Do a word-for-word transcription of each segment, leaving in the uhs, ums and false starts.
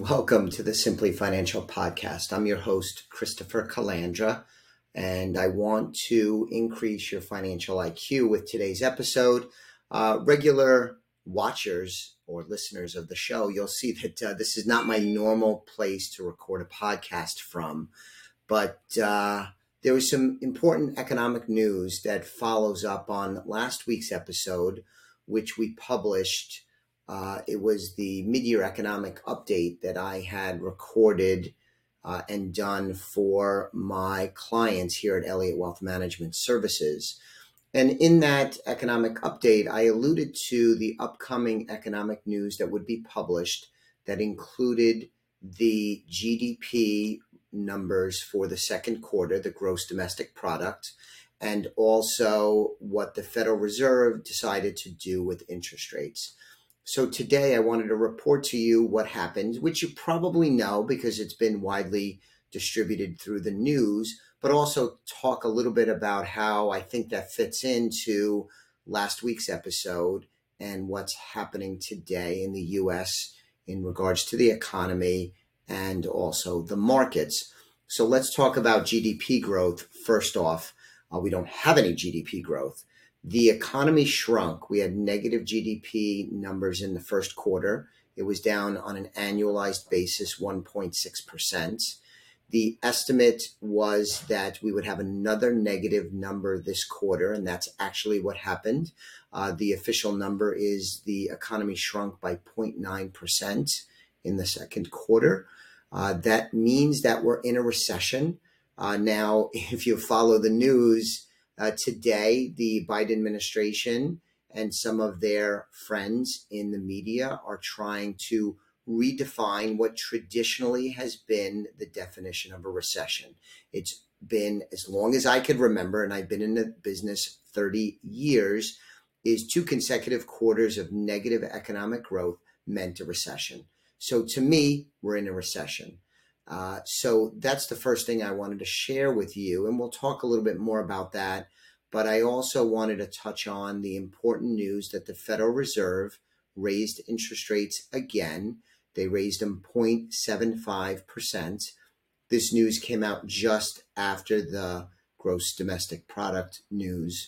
Welcome to the Simply Financial Podcast. I'm your host, Christopher Calandra, and I want to increase your financial I Q with today's episode. Uh, regular watchers or listeners of the show, you'll see that uh, this is not my normal place to record a podcast from, but uh, there was some important economic news that follows up on last week's episode, which we published. Uh, it was the mid-year economic update that I had recorded uh, and done for my clients here at Elliott Wealth Management Services. And in that economic update, I alluded to the upcoming economic news that would be published that included the G D P numbers for the second quarter, the gross domestic product, and also what the Federal Reserve decided to do with interest rates. So today I wanted to report to you what happened, which you probably know because it's been widely distributed through the news, but also talk a little bit about how I think that fits into last week's episode and what's happening today in the U S in regards to the economy and also the markets. So let's talk about G D P growth. First off, uh, we don't have any G D P growth. The economy shrunk. We had negative G D P numbers in the first quarter. It was down on an annualized basis, one point six percent. The estimate was that we would have another negative number this quarter, and that's actually what happened. Uh, the official number is the economy shrunk by zero point nine percent in the second quarter. Uh, that means that we're in a recession. Uh, now, if you follow the news, Uh, today, the Biden administration and some of their friends in the media are trying to redefine what traditionally has been the definition of a recession. It's been, as long as I could remember, and I've been in the business thirty years, is two consecutive quarters of negative economic growth meant a recession. So to me, we're in a recession. Uh, so that's the first thing I wanted to share with you, and we'll talk a little bit more about that. But I also wanted to touch on the important news that the Federal Reserve raised interest rates again. They raised them zero point seven five percent. This news came out just after the gross domestic product news.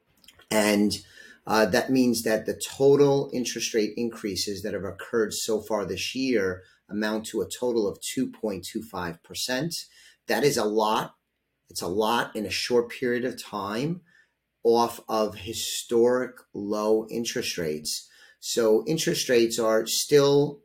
And uh, that means that the total interest rate increases that have occurred so far this year amount to a total of two point two five percent. That is a lot. It's a lot in a short period of time off of historic low interest rates. So interest rates are still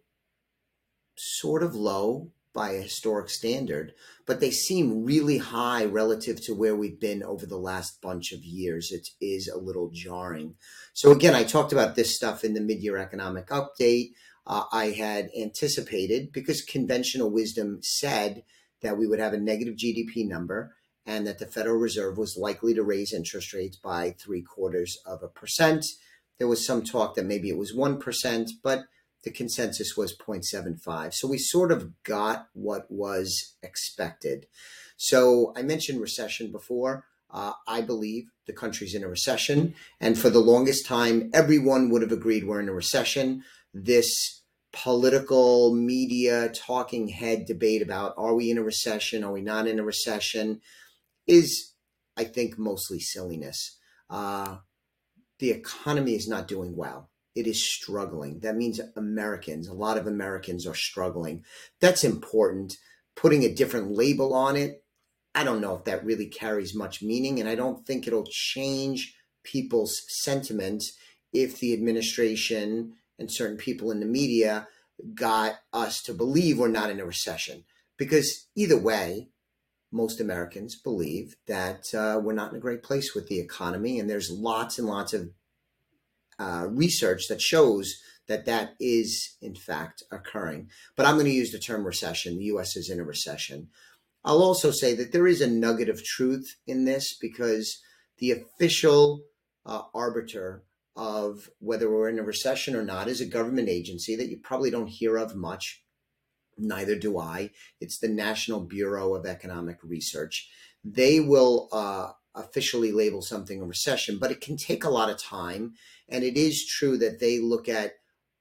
sort of low by a historic standard, but they seem really high relative to where we've been over the last bunch of years. It is a little jarring. So again, I talked about this stuff in the mid-year economic update. Uh, I had anticipated, because conventional wisdom said that we would have a negative G D P number and that the Federal Reserve was likely to raise interest rates by three quarters of a percent. There was some talk that maybe it was one percent, but the consensus was zero point seven five. So we sort of got what was expected. So I mentioned recession before. Uh, I believe the country's in a recession. And for the longest time, everyone would have agreed we're in a recession. This political media talking head debate about, are we in a recession? Are we not in a recession? Is, I think, mostly silliness. Uh, the economy is not doing well. It is struggling. That means Americans, a lot of Americans are struggling. That's important. Putting a different label on it, I don't know if that really carries much meaning, and I don't think it'll change people's sentiment if the administration and certain people in the media got us to believe we're not in a recession. Because either way, most Americans believe that uh, we're not in a great place with the economy, and there's lots and lots of uh, research that shows that that is, in fact, occurring. But I'm going to use the term recession. The U S is in a recession. I'll also say that there is a nugget of truth in this, because the official uh, arbiter of whether we're in a recession or not is a government agency that you probably don't hear of much. Neither do I. It's the National Bureau of Economic Research. They will uh, officially label something a recession, but it can take a lot of time. And it is true that they look at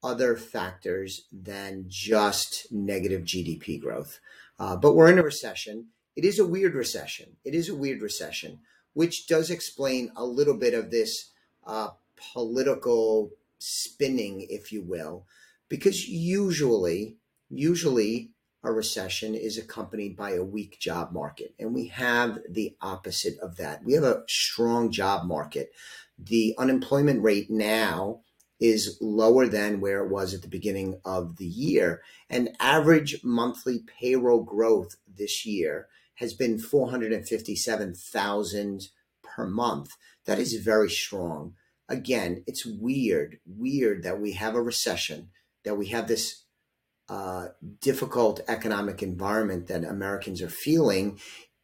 other factors than just negative G D P growth. Uh, but we're in a recession. It is a weird recession. It is a weird recession, which does explain a little bit of this uh, political spinning, if you will, because usually, usually a recession is accompanied by a weak job market. And we have the opposite of that. We have a strong job market. The unemployment rate now is lower than where it was at the beginning of the year. And average monthly payroll growth this year has been four hundred fifty-seven thousand per month. That is very strong. Again, it's weird, weird that we have a recession, that we have this uh, difficult economic environment that Americans are feeling,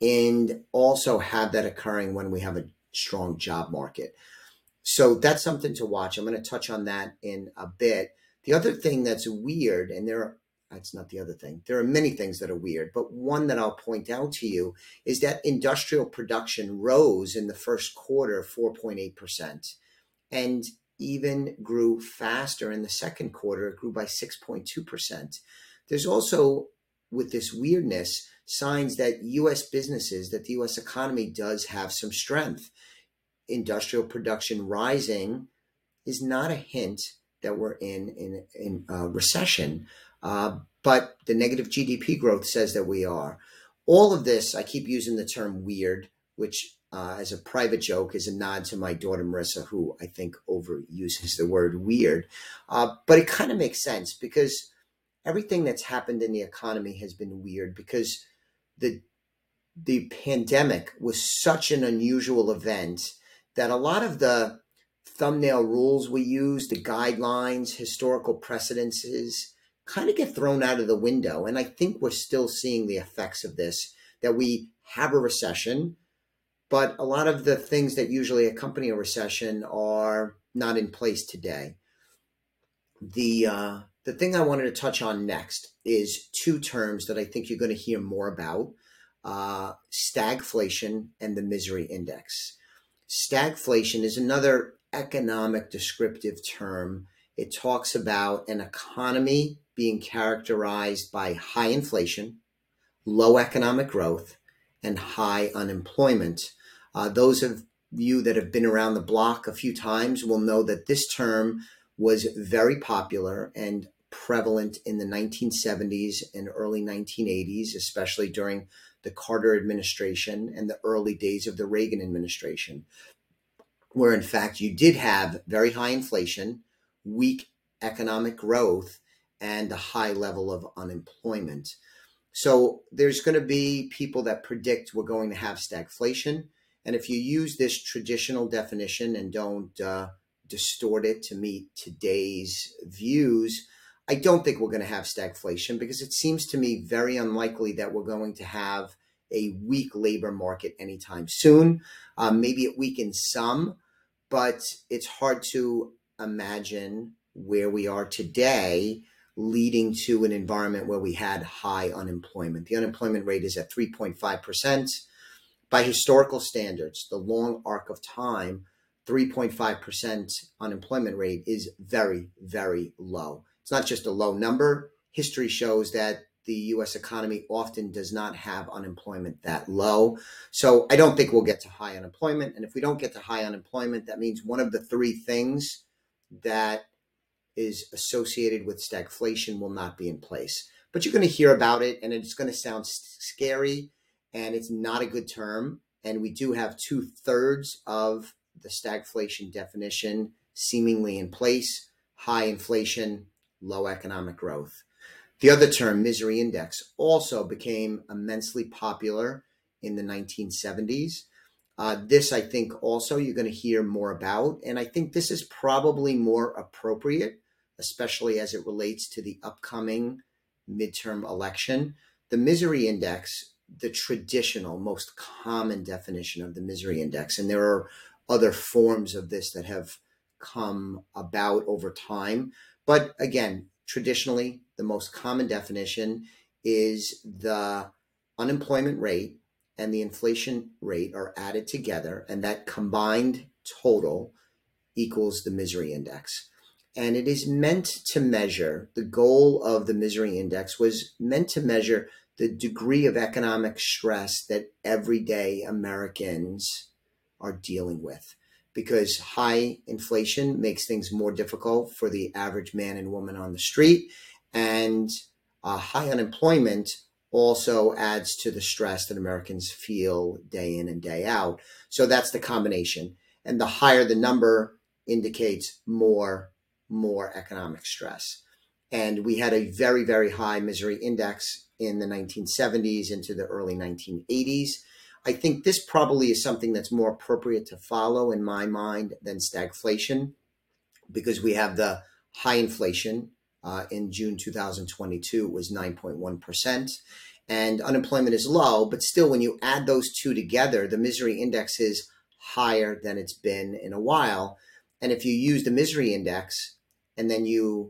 and also have that occurring when we have a strong job market. So that's something to watch. I'm going to touch on that in a bit. The other thing that's weird, and there are, that's not the other thing. There are many things that are weird, but one that I'll point out to you is that industrial production rose in the first quarter four point eight percent and even grew faster in the second quarter. It grew by six point two percent. There's also, with this weirdness, signs that U S businesses, that the U S economy does have some strength. Industrial production rising is not a hint that we're in in, in a recession, uh, but the negative G D P growth says that we are. All of this, I keep using the term weird, which uh, as a private joke is a nod to my daughter Marissa, who I think overuses the word weird, uh, but it kind of makes sense because everything that's happened in the economy has been weird because the the pandemic was such an unusual event that a lot of the thumbnail rules we use, the guidelines, historical precedences, kind of get thrown out of the window. And I think we're still seeing the effects of this, that we have a recession, but a lot of the things that usually accompany a recession are not in place today. The, uh, the thing I wanted to touch on next is two terms that I think you're going to hear more about, uh, stagflation and the misery index. Stagflation is another economic descriptive term. It talks about an economy being characterized by high inflation, low economic growth, and high unemployment. Uh, those of you that have been around the block a few times will know that this term was very popular and prevalent in the nineteen seventies and early nineteen eighties, especially during the Carter administration and the early days of the Reagan administration, where in fact you did have very high inflation, weak economic growth, and a high level of unemployment. So there's going to be people that predict we're going to have stagflation. And if you use this traditional definition and don't uh, distort it to meet today's views, I don't think we're going to have stagflation because it seems to me very unlikely that we're going to have a weak labor market anytime soon. Um, maybe it weakens some, but it's hard to imagine where we are today leading to an environment where we had high unemployment. The unemployment rate is at three point five percent. By historical standards, the long arc of time, three point five percent unemployment rate is very, very low. It's not just a low number. History shows that the U S economy often does not have unemployment that low. So I don't think we'll get to high unemployment. And if we don't get to high unemployment, that means one of the three things that is associated with stagflation will not be in place. But you're going to hear about it, and it's going to sound scary, and it's not a good term. And we do have two thirds of the stagflation definition seemingly in place: high inflation, low economic growth. The other term, misery index, also became immensely popular in the nineteen seventies. Uh, this, I think, also you're going to hear more about. And I think this is probably more appropriate, especially as it relates to the upcoming midterm election. The misery index, the traditional, most common definition of the misery index, and there are other forms of this that have come about over time. But again, traditionally, the most common definition is the unemployment rate and the inflation rate are added together, and that combined total equals the misery index. And it is meant to measure, the goal of the Misery Index was meant to measure the degree of economic stress that everyday Americans are dealing with. Because high inflation makes things more difficult for the average man and woman on the street. And uh, high unemployment also adds to the stress that Americans feel day in and day out. So that's the combination. And the higher the number indicates more more economic stress. And we had a very, very high misery index in the nineteen seventies into the early nineteen eighties. I think this probably is something that's more appropriate to follow in my mind than stagflation, because we have the high inflation. Uh, in June two thousand twenty-two, it was nine point one percent. And unemployment is low, but still when you add those two together, the misery index is higher than it's been in a while. And if you use the misery index and then you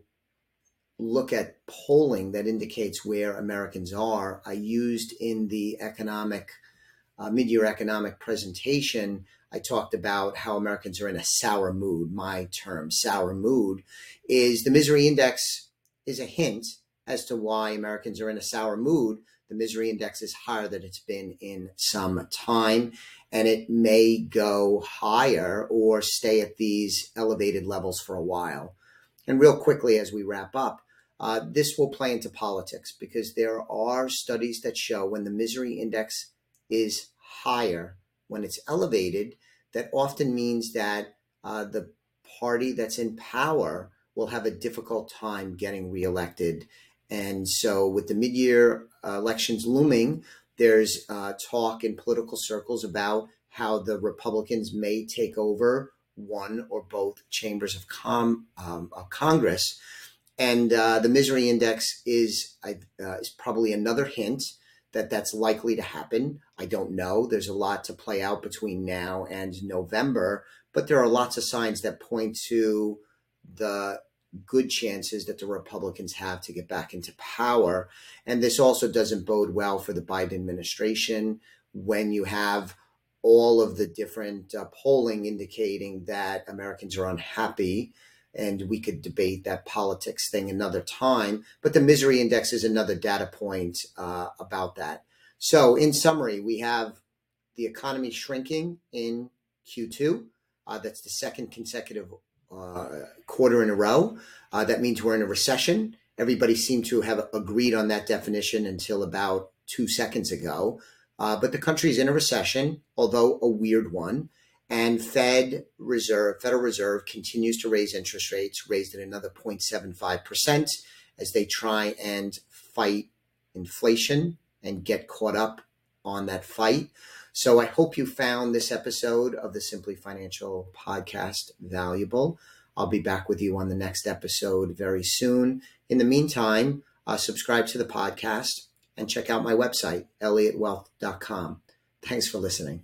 look at polling that indicates where Americans are, I used in the economic, uh, mid-year economic presentation, I talked about how Americans are in a sour mood. My term, sour mood, is the misery index is a hint as to why Americans are in a sour mood. The misery index is higher than it's been in some time, and it may go higher or stay at these elevated levels for a while. And real quickly, as we wrap up, uh, this will play into politics, because there are studies that show when the misery index is higher, when it's elevated, that often means that uh, the party that's in power will have a difficult time getting reelected. And so with the mid-year uh, elections looming, there's uh, talk in political circles about how the Republicans may take over one or both chambers of, com- um, of Congress. And uh, the misery index is, uh, is probably another hint that that's likely to happen. I don't know. There's a lot to play out between now and November, but there are lots of signs that point to the good chances that the Republicans have to get back into power. And this also doesn't bode well for the Biden administration when you have all of the different uh, polling indicating that Americans are unhappy. And we could debate that politics thing another time, but the misery index is another data point uh, about that. So in summary, we have the economy shrinking in Q two. Uh, that's the second consecutive uh, quarter in a row. Uh, that means we're in a recession. Everybody seemed to have agreed on that definition until about two seconds ago. Uh, but the country's in a recession, although a weird one. And Fed Reserve, Federal Reserve continues to raise interest rates, raised at another zero point seven five percent as they try and fight inflation and get caught up on that fight. So I hope you found this episode of the Simply Financial podcast valuable. I'll be back with you on the next episode very soon. In the meantime, uh, subscribe to the podcast and check out my website, elliott wealth dot com. Thanks for listening.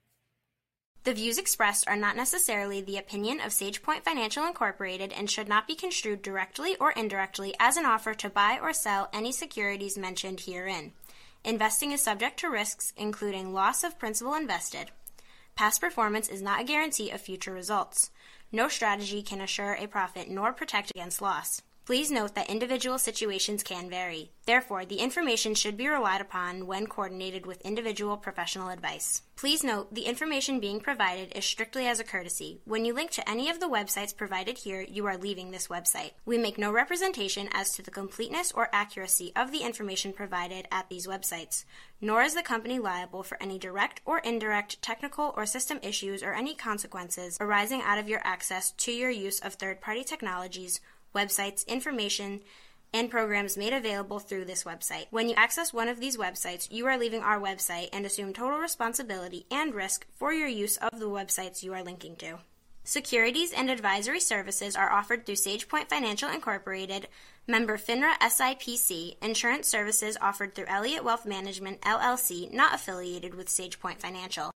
The views expressed are not necessarily the opinion of SagePoint Financial Incorporated and should not be construed directly or indirectly as an offer to buy or sell any securities mentioned herein. Investing is subject to risks, including loss of principal invested. Past performance is not a guarantee of future results. No strategy can assure a profit nor protect against loss. Please note that individual situations can vary. Therefore, the information should be relied upon when coordinated with individual professional advice. Please note, the information being provided is strictly as a courtesy. When you link to any of the websites provided here, you are leaving this website. We make no representation as to the completeness or accuracy of the information provided at these websites, nor is the company liable for any direct or indirect technical or system issues or any consequences arising out of your access to your use of third-party technologies, websites, information, and programs made available through this website. When you access one of these websites, you are leaving our website and assume total responsibility and risk for your use of the websites you are linking to. Securities and advisory services are offered through SagePoint Financial Incorporated, member FINRA S I P C. Insurance services offered through Elliott Wealth Management, L L C, not affiliated with SagePoint Financial.